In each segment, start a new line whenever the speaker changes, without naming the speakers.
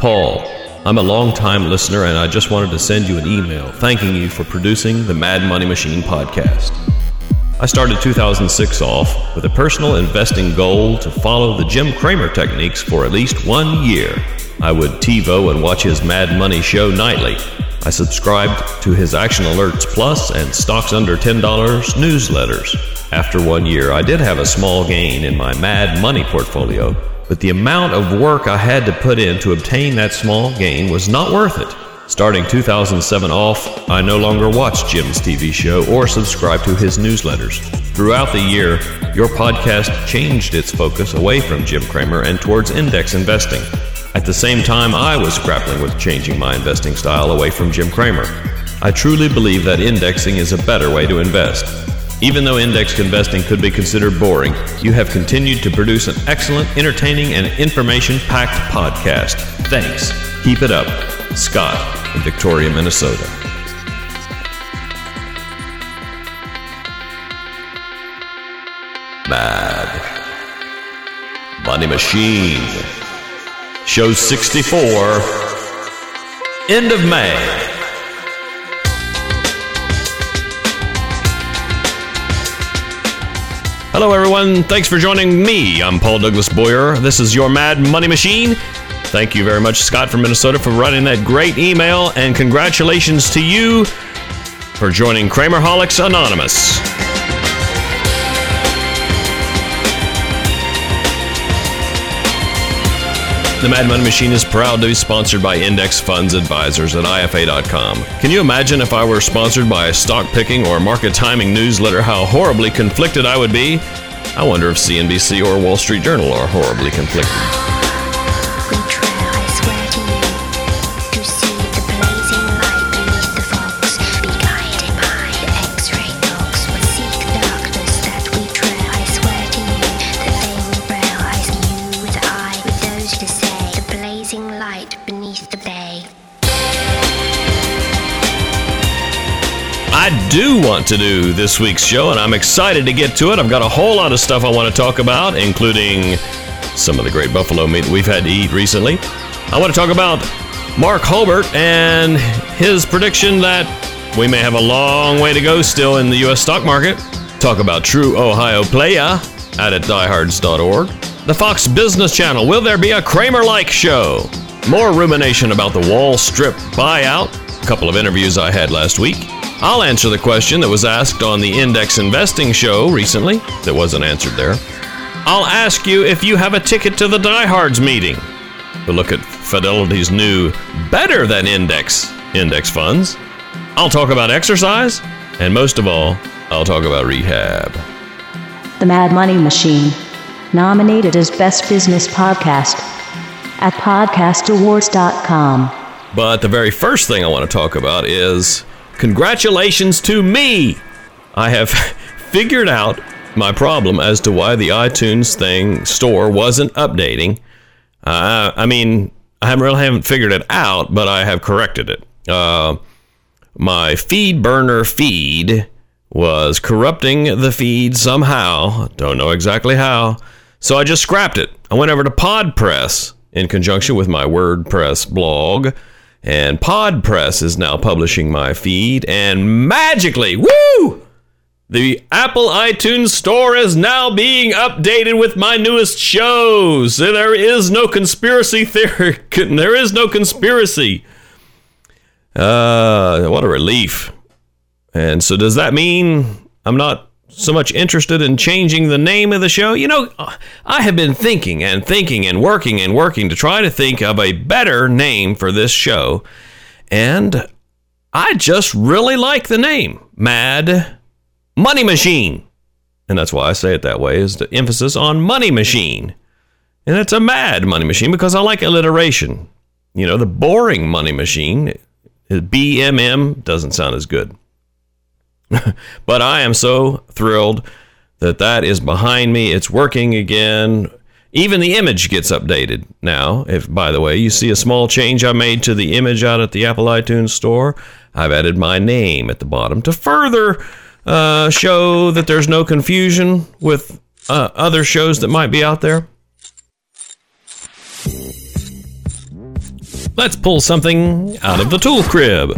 Paul, I'm a long-time listener, and I just wanted to send you an email thanking you for producing the Mad Money Machine podcast. I started 2006 off with a personal investing goal to follow the Jim Cramer techniques for at least 1 year. I would TiVo and watch his Mad Money show nightly. I subscribed to his Action Alerts Plus and Stocks Under $10 newsletters. After 1 year, I did have a small gain in my Mad Money portfolio, but the amount of work I had to put in to obtain that small gain was not worth it. Starting 2007 off, I no longer watch Jim's TV show or subscribe to his newsletters. Throughout the year, your podcast changed its focus away from Jim Cramer and towards index investing. At the same time, I was grappling with changing my investing style away from Jim Cramer. I truly believe that indexing is a better way to invest. Even though index investing could be considered boring, you have continued to produce an excellent, entertaining, and information-packed podcast. Thanks. Keep it up. Scott in Victoria, Minnesota. Mad Money Machine. Show 64. End of May. Hello everyone, thanks for joining me. I'm Paul Douglas Boyer. This is your Mad Money Machine. Thank you very much, Scott from Minnesota, for writing that great email, and congratulations to you for joining Cramerholics Anonymous. The Mad Money Machine is proud to be sponsored by Index Funds Advisors at IFA.com. Can you imagine if I were sponsored by a stock picking or market timing newsletter, how horribly conflicted I would be? I wonder if CNBC or Wall Street Journal are horribly conflicted. I do want to do this week's show, and I'm excited to get to it. I've got a whole lot of stuff I want to talk about, including some of the great buffalo meat we've had to eat recently. I want to talk about Mark Hulbert and his prediction that we may have a long way to go still in the U.S. stock market. Talk about True Ohio Playa at diehards.org. The Fox Business Channel, will there be a Cramer-like show? More rumination about the Wall Strip buyout. A couple of interviews I had last week. I'll answer the question that was asked on the Index Investing show recently that wasn't answered there. I'll ask you if you have a ticket to the Diehards meeting. We'll look at Fidelity's new better than index funds. I'll talk about exercise, and most of all, I'll talk about rehab.
The Mad Money Machine, nominated as Best Business Podcast at podcastawards.com.
But the very first thing I want to talk about is congratulations to me! I have figured out my problem as to why the iTunes store wasn't updating. I haven't figured it out, but I have corrected it. My FeedBurner feed was corrupting the feed somehow. Don't know exactly how. So I just scrapped it. I went over to PodPress in conjunction with my WordPress blog. And PodPress is now publishing my feed, and magically, woo! The Apple iTunes store is now being updated with my newest shows. There is no conspiracy theory. There is no conspiracy. What a relief. And so does that mean I'm not so much interested in changing the name of the show? You know, I have been thinking and working to try to think of a better name for this show. And I just really like the name, Mad Money Machine. And that's why I say it that way, is the emphasis on money machine. And it's a mad money machine because I like alliteration. You know, the boring money machine, BMM, doesn't sound as good. But I am so thrilled that is behind me. It's working again. Even the image gets updated now. If, by the way, you see a small change I made to the image out at the Apple iTunes store, I've added my name at the bottom to further show that there's no confusion with other shows that might be out there. Let's pull something out of the tool crib.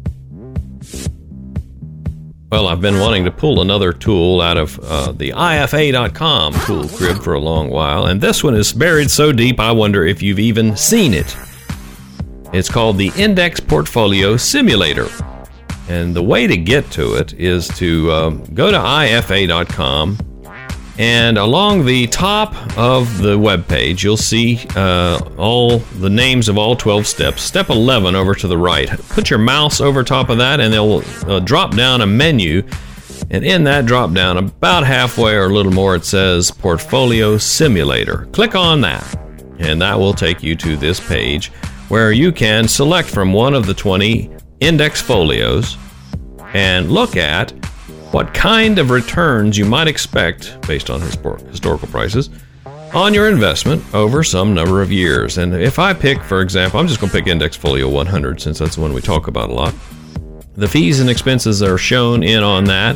Well, I've been wanting to pull another tool out of the IFA.com tool crib for a long while, and this one is buried so deep I wonder if you've even seen it. It's called the Index Portfolio Simulator, and the way to get to it is to go to IFA.com, and along the top of the web page you'll see all the names of all 12 steps. Step 11 over to the right. Put your mouse over top of that and they'll drop down a menu, and in that drop down about halfway or a little more it says Portfolio Simulator. Click on that and that will take you to this page where you can select from one of the 20 index folios and look at what kind of returns you might expect based on historical prices on your investment over some number of years. And if I pick, for example, I'm just going to pick Index Folio 100 since that's the one we talk about a lot. The fees and expenses are shown in on that.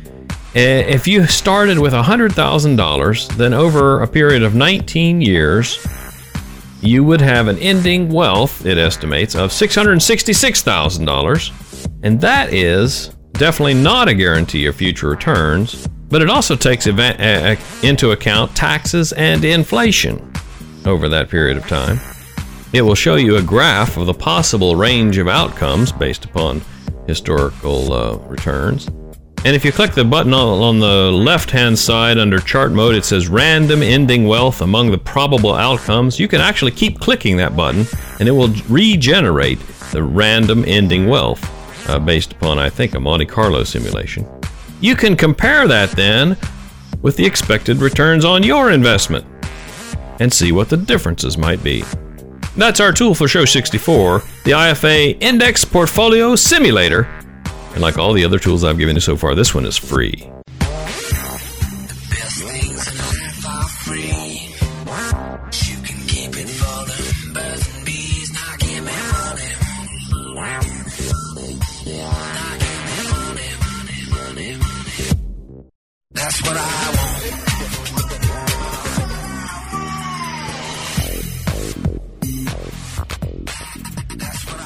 If you started with $100,000, then over a period of 19 years, you would have an ending wealth, it estimates, of $666,000. And that is definitely not a guarantee of future returns, but it also takes into account taxes and inflation over that period of time. It will show you a graph of the possible range of outcomes based upon historical returns. And if you click the button on the left-hand side under chart mode, it says random ending wealth among the probable outcomes. You can actually keep clicking that button and it will regenerate the random ending wealth. Based upon, I think, a Monte Carlo simulation. You can compare that then with the expected returns on your investment and see what the differences might be. That's our tool for show 64, the IFA Index Portfolio Simulator. And like all the other tools I've given you so far, this one is free.
That's what I want. That's what I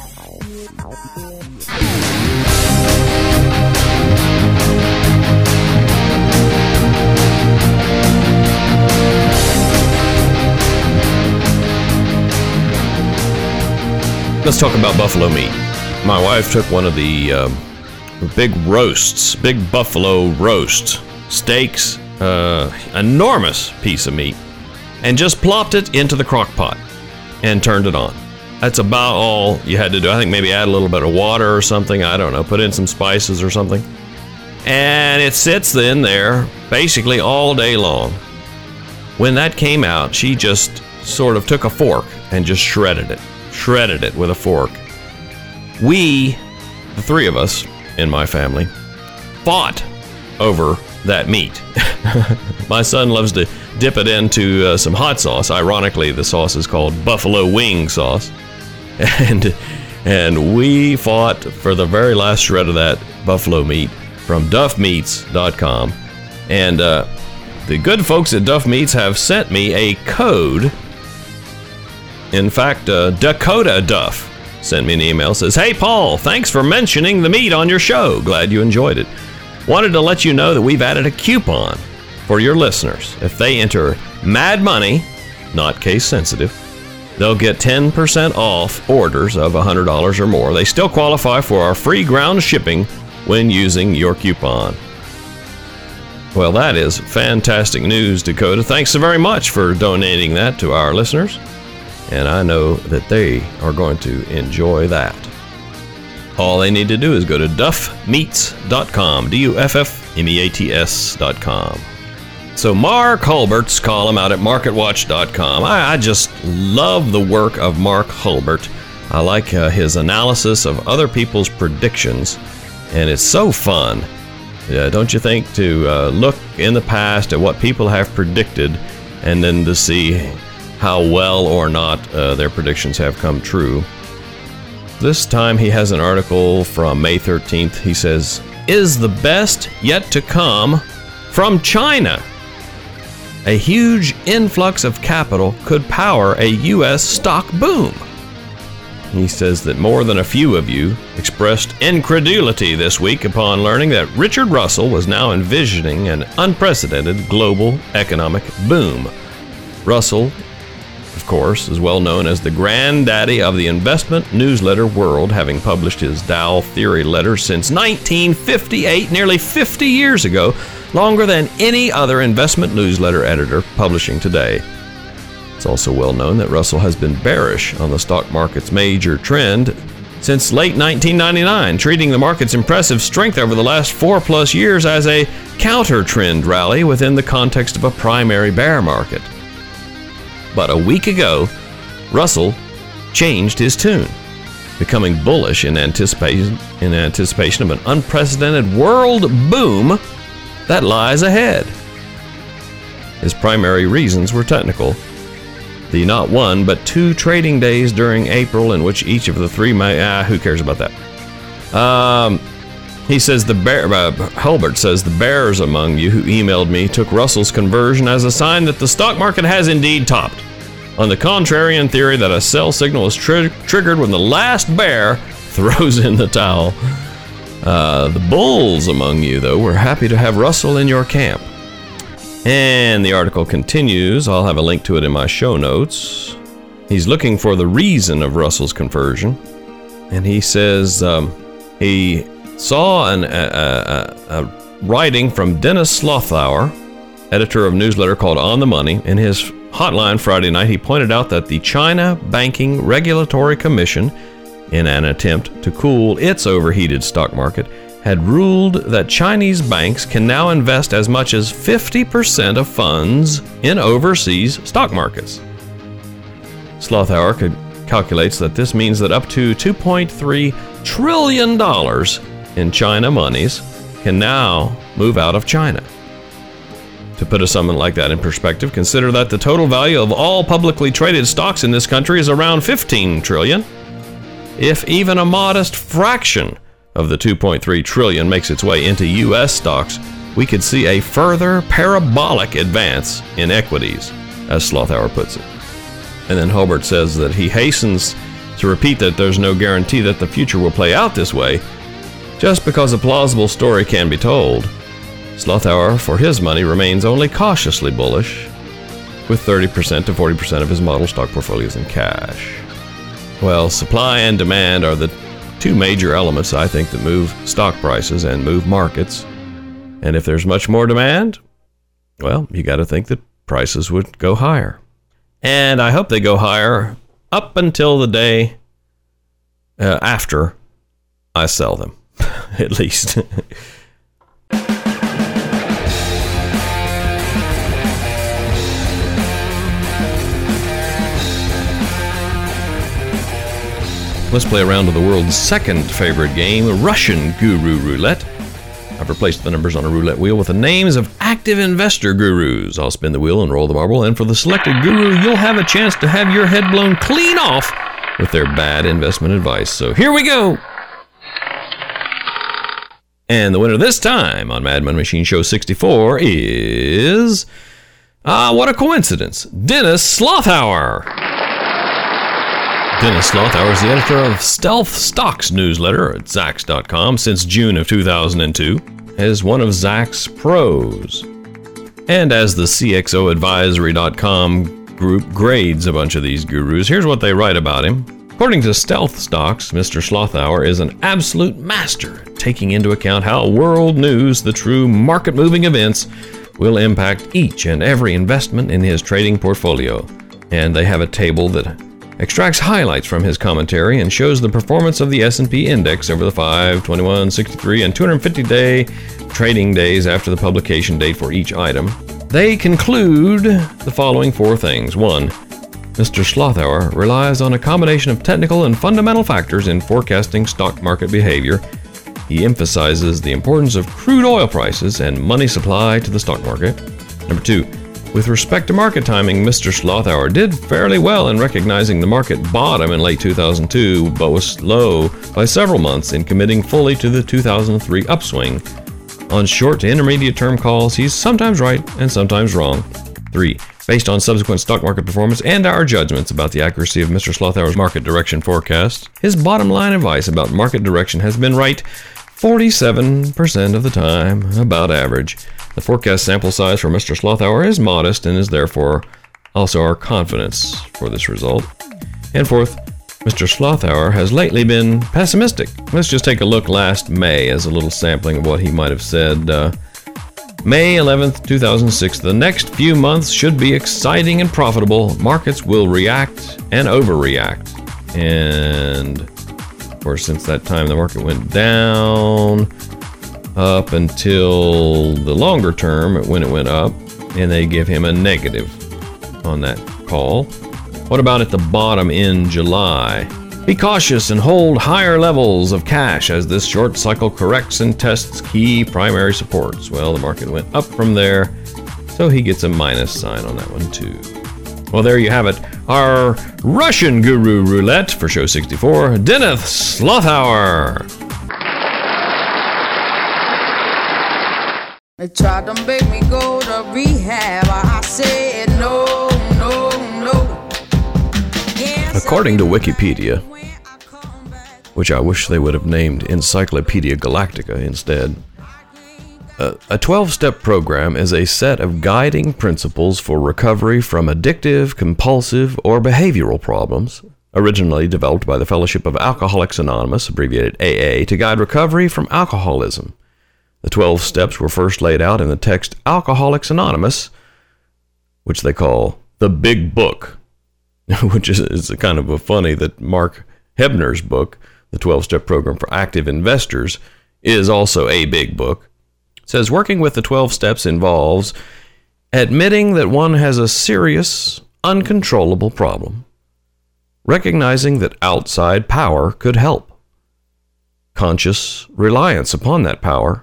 Let's talk about buffalo meat. My wife took one of the big roasts, big buffalo roast steaks, enormous piece of meat, and just plopped it into the crock pot and turned it on. That's about all you had to do. I think maybe add a little bit of water or something. I don't know. Put in some spices or something. And it sits in there basically all day long. When that came out, she just sort of took a fork and just shredded it with a fork. We, the three of us in my family, fought over that meat. My son loves to dip it into some hot sauce. Ironically, the sauce is called buffalo wing sauce. And we fought for the very last shred of that buffalo meat from duffmeats.com. And the good folks at Duff Meats have sent me a code. In fact, Dakota Duff sent me an email. Says, "Hey Paul, thanks for mentioning the meat on your show. Glad you enjoyed it. Wanted to let you know that we've added a coupon for your listeners. If they enter Mad Money, not case sensitive, they'll get 10% off orders of $100 or more. They still qualify for our free ground shipping when using your coupon." Well, that is fantastic news, Dakota. Thanks so very much for donating that to our listeners. And I know that they are going to enjoy that. All they need to do is go to duffmeats.com, duffmeats.com. So Mark Hulbert's column out at marketwatch.com. I just love the work of Mark Hulbert. I like his analysis of other people's predictions, and it's so fun. Don't you think, to look in the past at what people have predicted and then to see how well or not their predictions have come true. This time he has an article from May 13th. He says, "Is the best yet to come from China? A huge influx of capital could power a U.S. stock boom." He says that more than a few of you expressed incredulity this week upon learning that Richard Russell was now envisioning an unprecedented global economic boom. Russell, of course, is well known as the granddaddy of the investment newsletter world, having published his Dow Theory letter since 1958, nearly 50 years ago, longer than any other investment newsletter editor publishing today. It's also well known that Russell has been bearish on the stock market's major trend since late 1999, treating the market's impressive strength over the last 4+ years as a counter-trend rally within the context of a primary bear market. But a week ago, Russell changed his tune, becoming bullish in anticipation of an unprecedented world boom that lies ahead. His primary reasons were technical. The not one, but 2 trading days during April in which each of the 3 who cares about that? He says Hulbert says the bears among you who emailed me took Russell's conversion as a sign that the stock market has indeed topped. On the contrarian theory that a sell signal is triggered when the last bear throws in the towel. The bulls among you, though, were happy to have Russell in your camp. And the article continues. I'll have a link to it in my show notes. He's looking for the reason of Russell's conversion. And he says he saw a writing from Dennis Slothauer, editor of a newsletter called On the Money. In his hotline Friday night, he pointed out that the China Banking Regulatory Commission, in an attempt to cool its overheated stock market, had ruled that Chinese banks can now invest as much as 50% of funds in overseas stock markets. Slothauer calculates that this means that up to $2.3 trillion in China monies can now move out of China. To put a sum like that in perspective, consider that the total value of all publicly traded stocks in this country is around $15 trillion. If even a modest fraction of the $2.3 trillion makes its way into U.S. stocks, we could see a further parabolic advance in equities, as Slothauer puts it. And then Hulbert says that he hastens to repeat that there's no guarantee that the future will play out this way, just because a plausible story can be told. Slothauer, for his money, remains only cautiously bullish, with 30% to 40% of his model stock portfolios in cash. Well, supply and demand are the 2 major elements, I think, that move stock prices and move markets. And if there's much more demand, well, you got to think that prices would go higher. And I hope they go higher up until the day after I sell them, at least. Let's play around to the world's second favorite game, Russian Guru Roulette. I've replaced the numbers on a roulette wheel with the names of active investor gurus. I'll spin the wheel and roll the marble, and for the selected guru, you'll have a chance to have your head blown clean off with their bad investment advice. So here we go! And the winner this time on Mad Money Machine Show 64 is... what a coincidence! Dennis Slothauer! Dennis Slothauer is the editor of Stealth Stocks newsletter at Zacks.com since June of 2002 as one of Zacks' pros. And as the CXOadvisory.com group grades a bunch of these gurus, here's what they write about him. According to Stealth Stocks, Mr. Slothauer is an absolute master at taking into account how world news, the true market-moving events, will impact each and every investment in his trading portfolio. And they have a table that extracts highlights from his commentary and shows the performance of the S&P index over the 5, 21, 63, and 250-day trading days after the publication date for each item. They conclude the following 4 things. 1. Mr. Slothauer relies on a combination of technical and fundamental factors in forecasting stock market behavior. He emphasizes the importance of crude oil prices and money supply to the stock market. Number 2. With respect to market timing, Mr. Slothauer did fairly well in recognizing the market bottom in late 2002, but was slow by several months in committing fully to the 2003 upswing. On short to intermediate term calls, he's sometimes right and sometimes wrong. 3. Based on subsequent stock market performance and our judgments about the accuracy of Mr. Slothour's market direction forecast, his bottom line advice about market direction has been right 47% of the time, about average. The forecast sample size for Mr. Slothour is modest and is therefore also our confidence for this result. And fourth, Mr. Slothour has lately been pessimistic. Let's just take a look last May as a little sampling of what he might have said. May 11th, 2006. The next few months should be exciting and profitable. Markets will react and overreact. And, of course, since that time, the market went down up until the longer term when it went up, and they give him a negative on that call. What about at the bottom in July? Be cautious and hold higher levels of cash as this short cycle corrects and tests key primary supports. Well, the market went up from there, so he gets a minus sign on that one too. Well, there you have it. Our Russian Guru Roulette for show 64, Dennis Slothour.
They tried to make me go to rehab. I said no, no, no.
According to Wikipedia, which I wish they would have named Encyclopedia Galactica instead, a 12-step program is a set of guiding principles for recovery from addictive, compulsive, or behavioral problems, originally developed by the Fellowship of Alcoholics Anonymous, abbreviated AA, to guide recovery from alcoholism. The 12 steps were first laid out in the text Alcoholics Anonymous, which they call the Big Book, which is kind of a funny that Mark Hebner's book, The 12-Step Program for Active Investors, is also a big book. It says working with the 12 steps involves admitting that one has a serious, uncontrollable problem, recognizing that outside power could help, conscious reliance upon that power,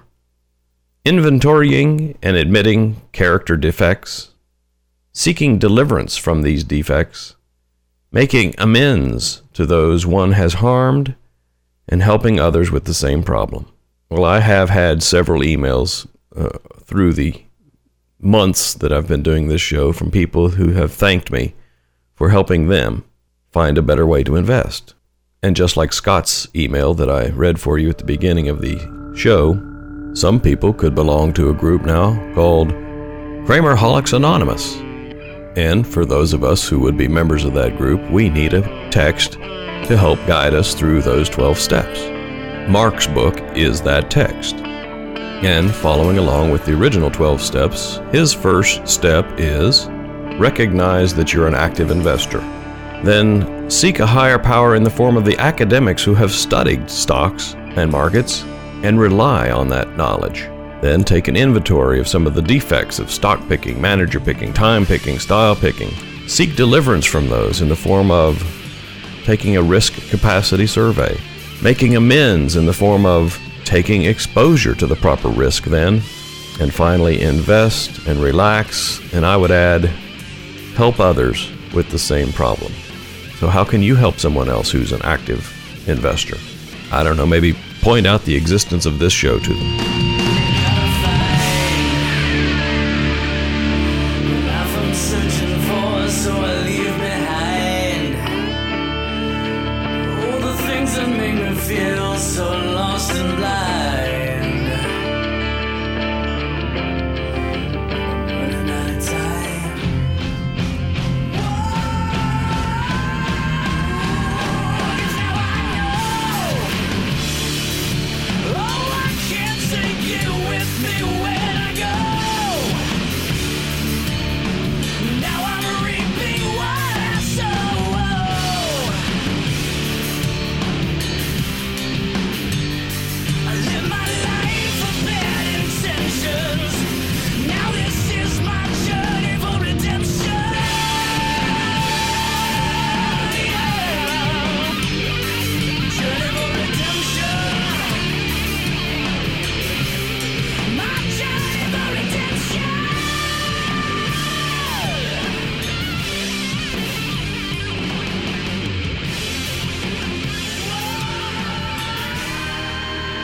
inventorying and admitting character defects, seeking deliverance from these defects, making amends to those one has harmed, and helping others with the same problem. Well, I have had several emails through the months that I've been doing this show from people who have thanked me for helping them find a better way to invest. And just like Scott's email that I read for you at the beginning of the show, some people could belong to a group now called Kramerholics Anonymous. And for those of us who would be members of that group, we need a text to help guide us through those 12 steps. Mark's book is that text. And following along with the original 12 steps, his first step is recognize that you're an active investor. Then seek a higher power in the form of the academics who have studied stocks and markets and rely on that knowledge. Then take an inventory of some of the defects of stock picking, manager picking, time picking, style picking. Seek deliverance from those in the form of taking a risk capacity survey, making amends in the form of taking exposure to the proper risk then, and finally invest and relax, and I would add, help others with the same problem. So how can you help someone else who's an active investor? I don't know, maybe point out the existence of this show to them.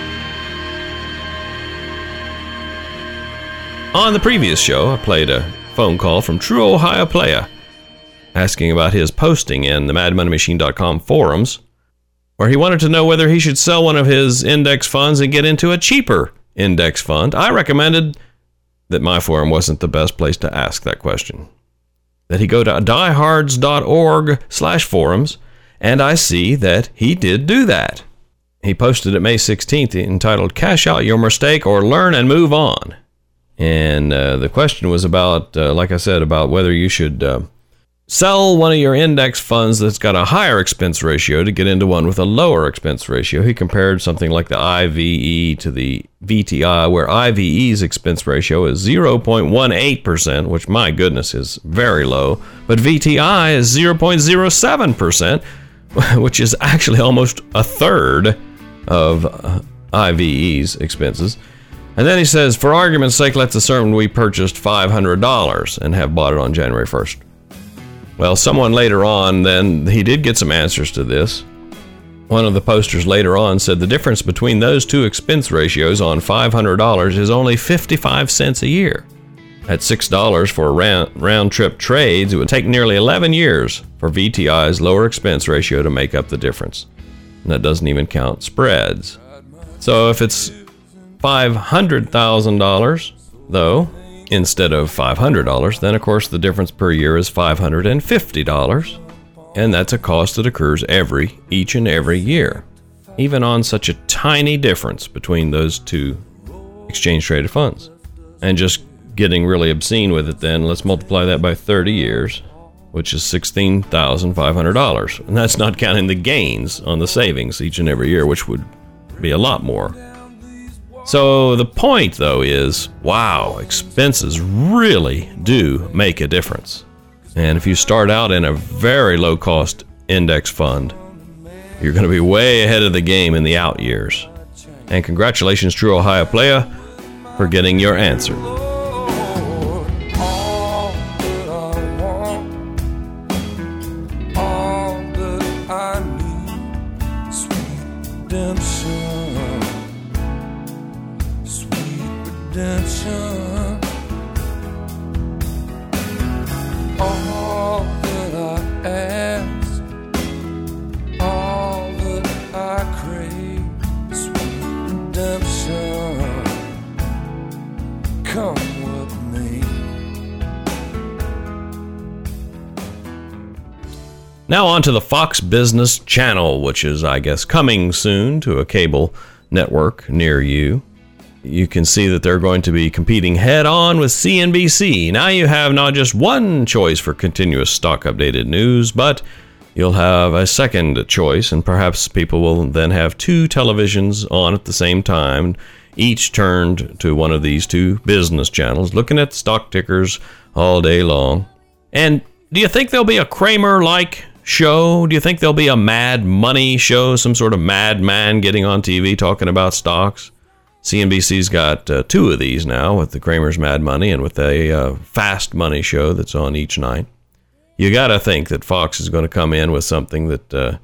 On the previous show, I played a phone call from True Ohio Player asking about his posting in the MadMoneyMachine.com forums, where he wanted to know whether he should sell one of his index funds and get into a cheaper index fund. I recommended that my forum wasn't the best place to ask that question, that he go to diehards.org/forums, and I see that he did do that. He posted it May 16th entitled Cash Out Your Mistake or Learn and Move On. And the question was about, like I said, about whether you should sell one of your index funds that's got a higher expense ratio to get into one with a lower expense ratio. He compared something like the IVE to the VTI, where IVE's expense ratio is 0.18%, which, my goodness, is very low. But VTI is 0.07%, which is actually almost a third of IVE's expenses. And then he says, for argument's sake, let's assume we purchased $500 and have bought it on January 1st. Well, someone later on, then, he did get some answers to this. One of the posters later on said the difference between those two expense ratios on $500 is only 55 cents a year. At $6 for round-trip trades, it would take nearly 11 years for VTI's lower expense ratio to make up the difference. And that doesn't even count spreads. So if it's $500,000, though, instead of $500, then of course the difference per year is $550, and that's a cost that occurs each and every year, even on such a tiny difference between those two exchange traded funds. And just getting really obscene with it, then let's multiply that by 30 years, which is $16,500, and that's not counting the gains on the savings each and every year, which would be a lot more. So the point, though, is, wow, expenses really do make a difference. And if you start out in a very low-cost index fund, you're going to be way ahead of the game in the out years. And congratulations, True Ohio Player, for getting your answer. Now on to the Fox Business Channel, which is, I guess, coming soon to a cable network near you. You can see that they're going to be competing head-on with CNBC. Now you have not just one choice for continuous stock-updated news, but you'll have a second choice, and perhaps people will then have two televisions on at the same time, each turned to one of these two business channels, looking at stock tickers all day long. And do you think there'll be a Kramer-like show? Do you think there'll be a Mad Money show, some sort of madman getting on TV talking about stocks? CNBC's got two of these now, with the Kramer's Mad Money and with a Fast Money show that's on each night. You got to think that Fox is going to come in with something that,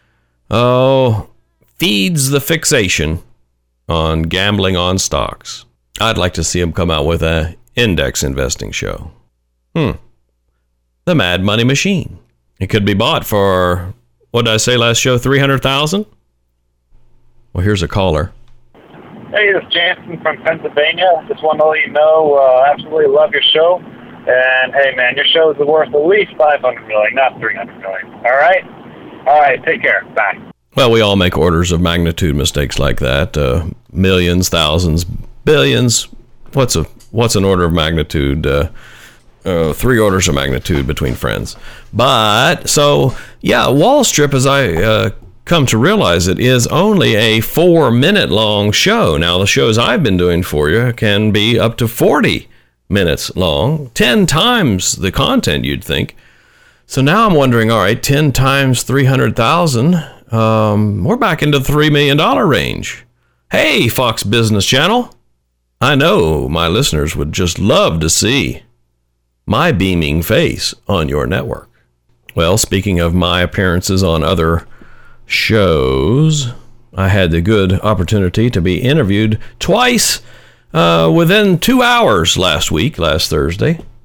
feeds the fixation on gambling on stocks. I'd like to see them come out with a index investing show. The Mad Money Machine. It could be bought for, what did I say last show, $300,000? Well, here's a caller.
Hey, it's Jansen from Pennsylvania. Just want to let you know, absolutely love your show. And hey, man, your show is worth at least $500 million, not $300 million. All right? All right, take care. Bye. Well,
we all make orders of magnitude mistakes like that. Millions, thousands, billions. What's an order of magnitude? 3 orders of magnitude between friends. But, so, yeah, Wall Strip, as I come to realize it, is only a 4-minute long show. Now, the shows I've been doing for you can be up to 40 minutes long, 10 times the content you'd think. So now I'm wondering, all right, 10 times 300,000, we're back into the $3 million range. Hey, Fox Business Channel, I know my listeners would just love to see my beaming face on your network. Well, speaking of my appearances on other shows, I had the good opportunity to be interviewed twice within 2 hours last Thursday,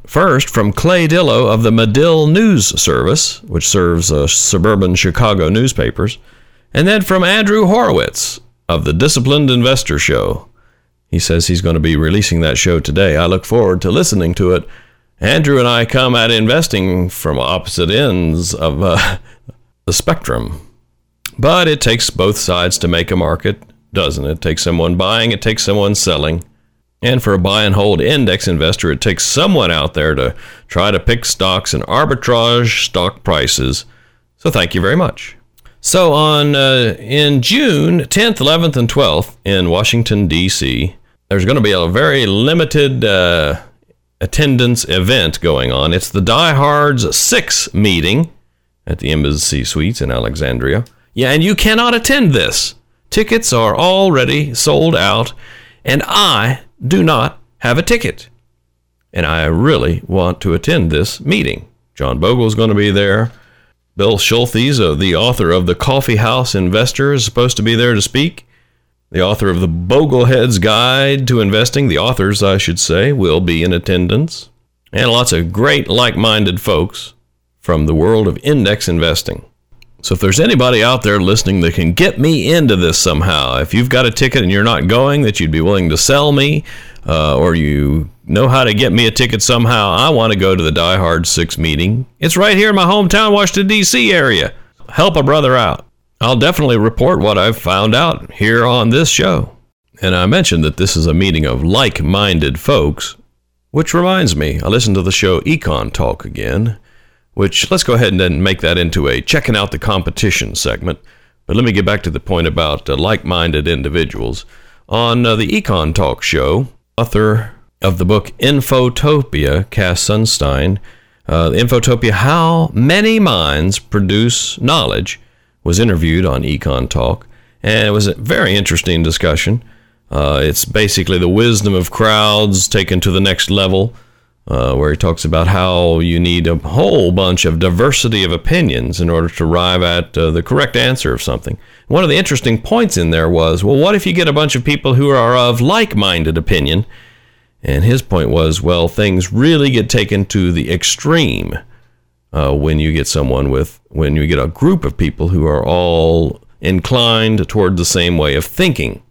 First, from Clay Dillow of the Medill News Service, which serves suburban Chicago newspapers, and then from Andrew Horowitz of the Disciplined Investor Show. He says he's going to be releasing that show today. I look forward to listening to it. Andrew and I come at investing from opposite ends of the spectrum. But it takes both sides to make a market, doesn't it? It takes someone buying, it takes someone selling. And for a buy and hold index investor, it takes someone out there to try to pick stocks and arbitrage stock prices. So thank you very much. So in June 10th, 11th, and 12th in Washington, D.C., there's going to be a very limited attendance event going on. It's the Die Hard's 6 meeting at the Embassy Suites in Alexandria. Yeah, and you cannot attend this. Tickets are already sold out, and I do not have a ticket. And I really want to attend this meeting. John Bogle's going to be there. Bill Schultes, the author of The Coffee House Investor, is supposed to be there to speak. The author of the Boglehead's Guide to Investing, the authors, I should say, will be in attendance. And lots of great like-minded folks from the world of index investing. So if there's anybody out there listening that can get me into this somehow, if you've got a ticket and you're not going, that you'd be willing to sell me, or you know how to get me a ticket somehow, I want to go to the Die Hard 6 meeting. It's right here in my hometown, Washington, D.C. area. Help a brother out. I'll definitely report what I've found out here on this show. And I mentioned that this is a meeting of like-minded folks, which reminds me, I listened to the show Econ Talk again, which let's go ahead and then make that into a checking out the competition segment. But let me get back to the point about like-minded individuals. On the Econ Talk show, author of the book Infotopia, Cass Sunstein, Infotopia, How Many Minds Produce Knowledge, was interviewed on Econ Talk, and it was a very interesting discussion. It's basically the wisdom of crowds taken to the next level, where he talks about how you need a whole bunch of diversity of opinions in order to arrive at the correct answer of something. One of the interesting points in there was, well, what if you get a bunch of people who are of like-minded opinion? And his point was, well, things really get taken to the extreme when you get a group of people who are all inclined toward the same way of thinking.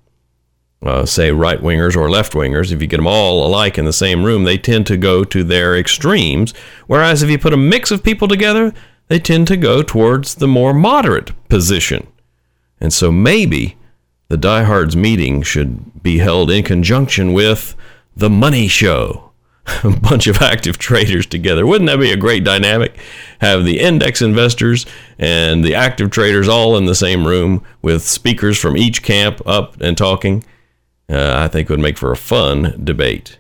Say right-wingers or left-wingers, if you get them all alike in the same room, they tend to go to their extremes, whereas if you put a mix of people together, they tend to go towards the more moderate position. And so maybe the Die Hard's meeting should be held in conjunction with the Money Show. A bunch of active traders together. Wouldn't that be a great dynamic? Have the index investors and the active traders all in the same room with speakers from each camp up and talking. I think it would make for a fun debate.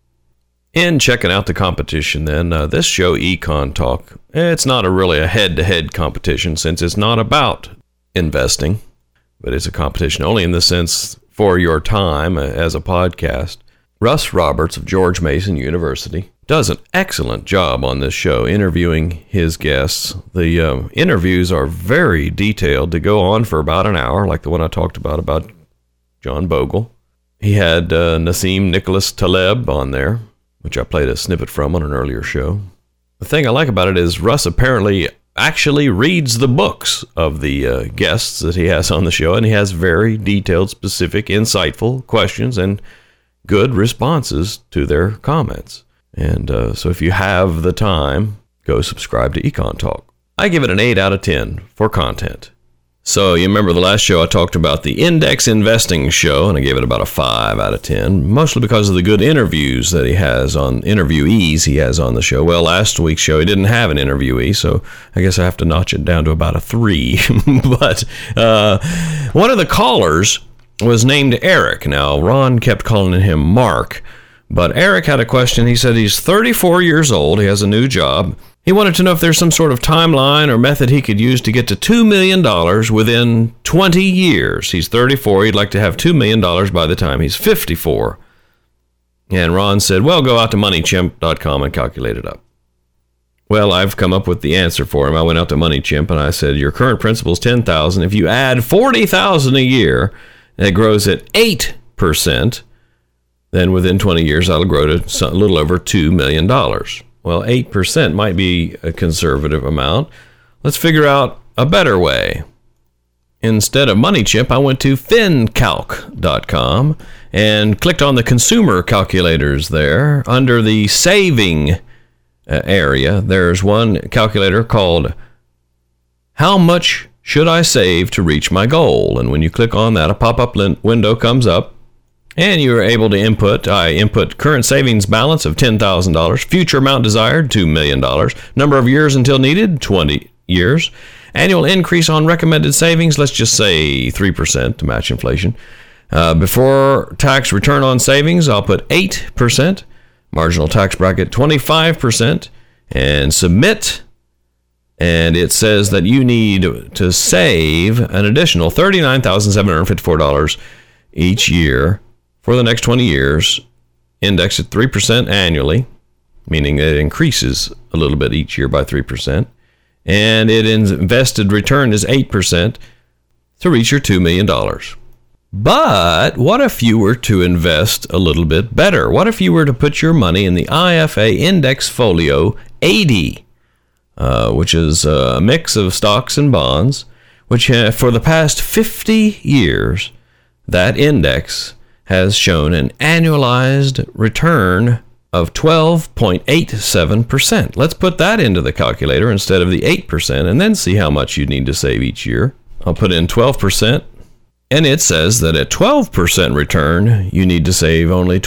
In checking out the competition then, this show, Econ Talk, it's not really a head-to-head competition since it's not about investing, but it's a competition only in the sense for your time as a podcast. Russ Roberts of George Mason University does an excellent job on this show interviewing his guests. The interviews are very detailed. They go on for about an hour, like the one I talked about John Bogle. He had Nassim Nicholas Taleb on there, which I played a snippet from on an earlier show. The thing I like about it is Russ apparently actually reads the books of the guests that he has on the show, and he has very detailed, specific, insightful questions and good responses to their comments. And so if you have the time, go subscribe to Econ Talk. I give it an 8 out of 10 for content. So you remember the last show I talked about the index investing show, and I gave it about a 5 out of 10, mostly because of the good interviews that interviewees he has on the show. Well, last week's show he didn't have an interviewee, so I guess I have to notch it down to about a 3. But one of the callers was named Eric. Now, Ron kept calling him Mark, but Eric had a question. He said he's 34 years old. He has a new job. He wanted to know if there's some sort of timeline or method he could use to get to $2 million within 20 years. He's 34. He'd like to have $2 million by the time he's 54. And Ron said, well, go out to moneychimp.com and calculate it up. Well, I've come up with the answer for him. I went out to MoneyChimp and I said, your current principal is $10,000. If you add $40,000 a year, and it grows at 8%, then within 20 years, that'll grow to a little over $2 million. Well, 8% might be a conservative amount. Let's figure out a better way. Instead of MoneyChimp, I went to fincalc.com and clicked on the consumer calculators there. Under the saving area, there's one calculator called How Much Should I Save to Reach My Goal? And when you click on that, a pop-up window comes up, and you're able to input. I input current savings balance of $10,000, future amount desired, $2 million, number of years until needed, 20 years, annual increase on recommended savings, let's just say 3% to match inflation. Before tax return on savings, I'll put 8%, marginal tax bracket 25%, and submit. And it says that you need to save an additional $39,754 each year for the next 20 years, index at 3% annually, meaning it increases a little bit each year by 3%. And it invested return is 8% to reach your $2 million. But what if you were to invest a little bit better? What if you were to put your money in the IFA Index Folio 80, which is a mix of stocks and bonds, which for the past 50 years, that index has shown an annualized return of 12.87%. Let's put that into the calculator instead of the 8% and then see how much you need to save each year. I'll put in 12%, and it says that at 12% return, you need to save only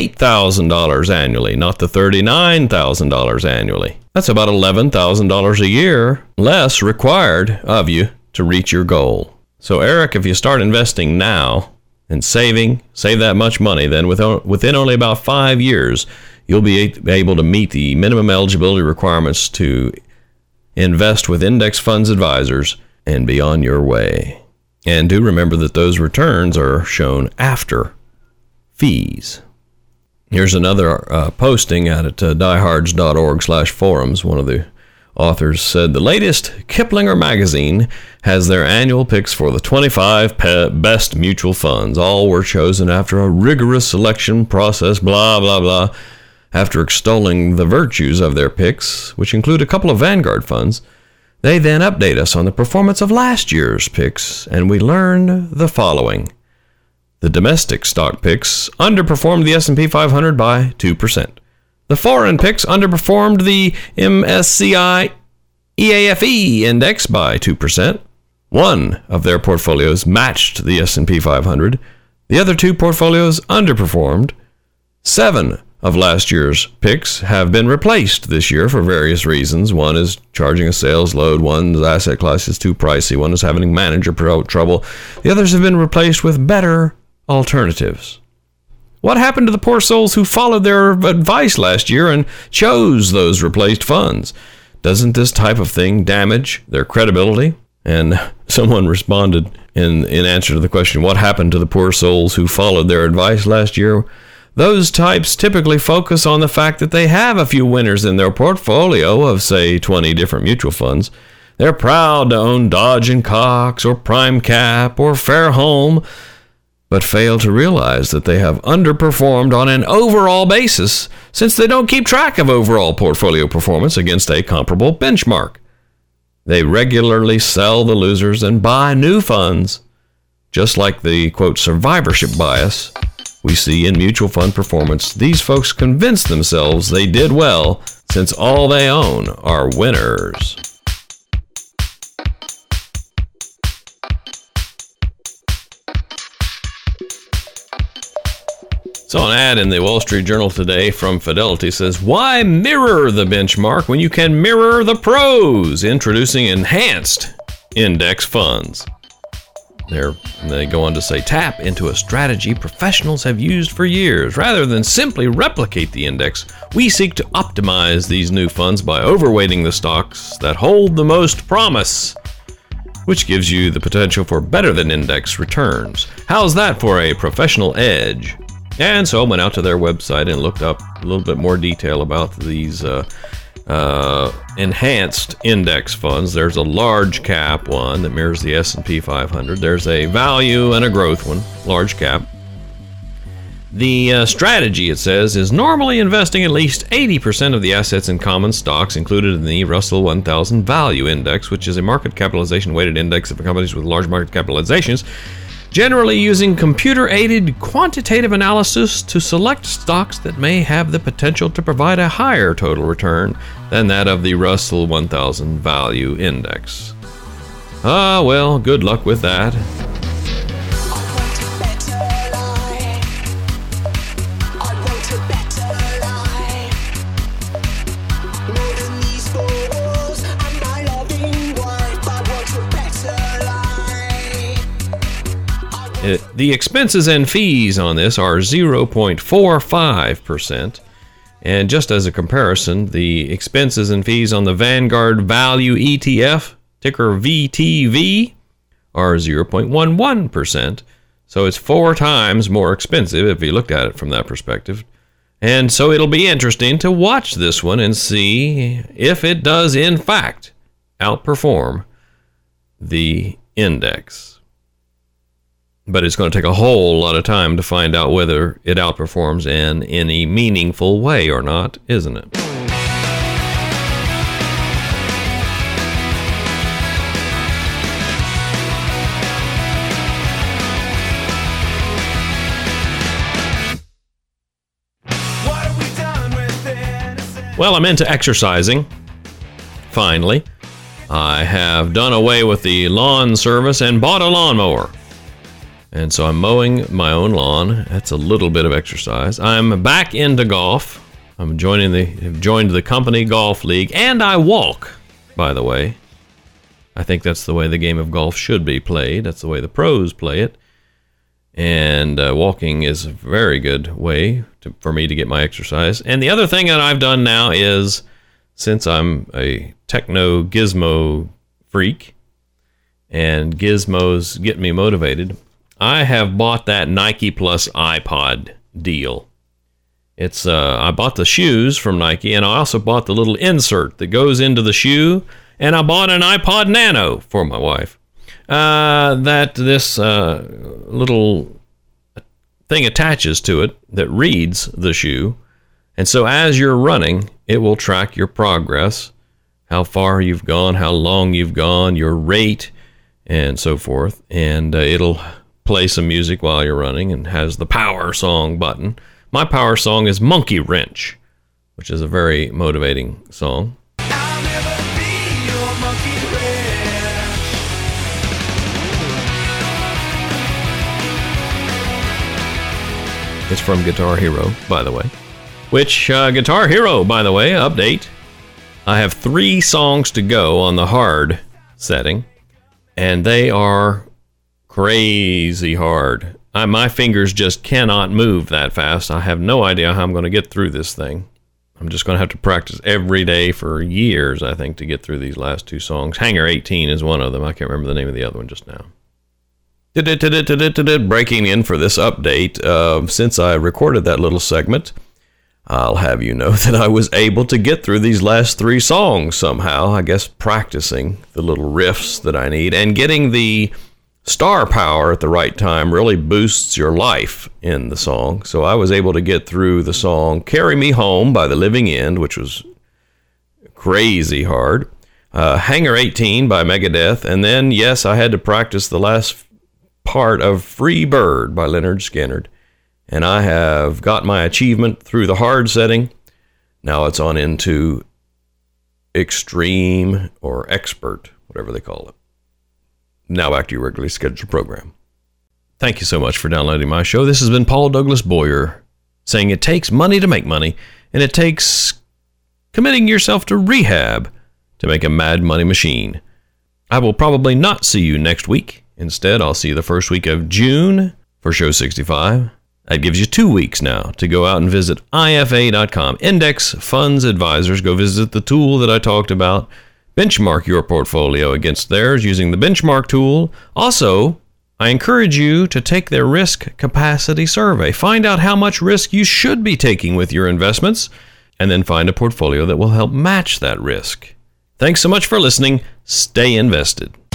$28,000 annually, not the $39,000 annually. That's about $11,000 a year less required of you to reach your goal. So, Eric, if you start investing now and save that much money, then within only about 5 years, you'll be able to meet the minimum eligibility requirements to invest with index funds advisors and be on your way. And do remember that those returns are shown after fees. Here's another posting at diehards.org/forums. One of the authors said the latest Kiplinger magazine has their annual picks for the 25 best mutual funds. All were chosen after a rigorous selection process, blah, blah, blah. After extolling the virtues of their picks, which include a couple of Vanguard funds, they then update us on the performance of last year's picks, and we learned the following. The domestic stock picks underperformed the S&P 500 by 2%. The foreign picks underperformed the MSCI EAFE index by 2%. One of their portfolios matched the S&P 500. The other two portfolios underperformed. 7 of last year's picks have been replaced this year for various reasons. One is charging a sales load. One's asset class is too pricey. One is having manager trouble. The others have been replaced with better alternatives. What happened to the poor souls who followed their advice last year and chose those replaced funds? Doesn't this type of thing damage their credibility? And someone responded in answer to the question, what happened to the poor souls who followed their advice last year? Those types typically focus on the fact that they have a few winners in their portfolio of, say, 20 different mutual funds. They're proud to own Dodge & Cox or PrimeCap or Fairholme, but fail to realize that they have underperformed on an overall basis since they don't keep track of overall portfolio performance against a comparable benchmark. They regularly sell the losers and buy new funds, just like the, quote, survivorship bias we see in mutual fund performance. These folks convince themselves they did well since all they own are winners. So an ad in the Wall Street Journal today from Fidelity says, why mirror the benchmark when you can mirror the pros? Introducing enhanced index funds. They go on to say, tap into a strategy professionals have used for years. Rather than simply replicate the index, we seek to optimize these new funds by overweighting the stocks that hold the most promise, which gives you the potential for better than index returns. How's that for a professional edge? And so I went out to their website and looked up a little bit more detail about these enhanced index funds. There's a large cap one that mirrors the S&P 500. There's a value and a growth one, large cap. The strategy, it says, is normally investing at least 80% of the assets in common stocks included in the Russell 1000 Value Index, which is a market capitalization weighted index of companies with large market capitalizations, generally using computer-aided quantitative analysis to select stocks that may have the potential to provide a higher total return than that of the Russell 1000 Value Index. Well, good luck with that. The expenses and fees on this are 0.45%. And just as a comparison, the expenses and fees on the Vanguard Value ETF, ticker VTV, are 0.11%. So it's 4 times more expensive if you look at it from that perspective. And so it'll be interesting to watch this one and see if it does, in fact, outperform the index. But it's going to take a whole lot of time to find out whether it outperforms in any meaningful way or not, isn't it? Well, I'm into exercising. Finally, I have done away with the lawn service and bought a lawnmower. And so I'm mowing my own lawn. That's a little bit of exercise. I'm back into golf. I've joined the company golf league, and I walk, by the way. I think that's the way the game of golf should be played. That's the way the pros play it. And walking is a very good way for me to get my exercise. And the other thing that I've done now is, since I'm a techno gizmo freak, and gizmos get me motivated, I have bought that Nike Plus iPod deal. It's I bought the shoes from Nike, and I also bought the little insert that goes into the shoe, and I bought an iPod Nano for my wife. That this little thing attaches to it that reads the shoe, and so as you're running, it will track your progress, how far you've gone, how long you've gone, your rate, and so forth, and it'll play some music while you're running and has the power song button. My power song is Monkey Wrench, which is a very motivating song.
I'll never be your monkey wrench.
It's from Guitar Hero, by the way. Which, Guitar Hero, by the way, update. I have 3 songs to go on the hard setting, and they are crazy hard. My fingers just cannot move that fast. I have no idea how I'm going to get through this thing. I'm just going to have to practice every day for years, I think, to get through these last 2 songs. Hangar 18 is one of them. I can't remember the name of the other one just now. Breaking in for this update. Since I recorded that little segment, I'll have you know that I was able to get through these last 3 songs somehow. I guess practicing the little riffs that I need and getting the star power at the right time really boosts your life in the song. So I was able to get through the song Carry Me Home by The Living End, which was crazy hard. Hangar 18 by Megadeth. And then, yes, I had to practice the last part of Free Bird by Lynyrd Skynyrd. And I have got my achievement through the hard setting. Now it's on into extreme or expert, whatever they call it. Now back to your regularly scheduled program. Thank you so much for downloading my show. This has been Paul Douglas Boyer saying it takes money to make money, and it takes committing yourself to rehab to make a mad money machine. I will probably not see you next week. Instead, I'll see you the first week of June for show 65. That gives you 2 weeks now to go out and visit IFA.com. Index Funds Advisors. Go visit the tool that I talked about. Benchmark your portfolio against theirs using the benchmark tool. Also, I encourage you to take their risk capacity survey. Find out how much risk you should be taking with your investments, and then find a portfolio that will help match that risk. Thanks so much for listening. Stay invested.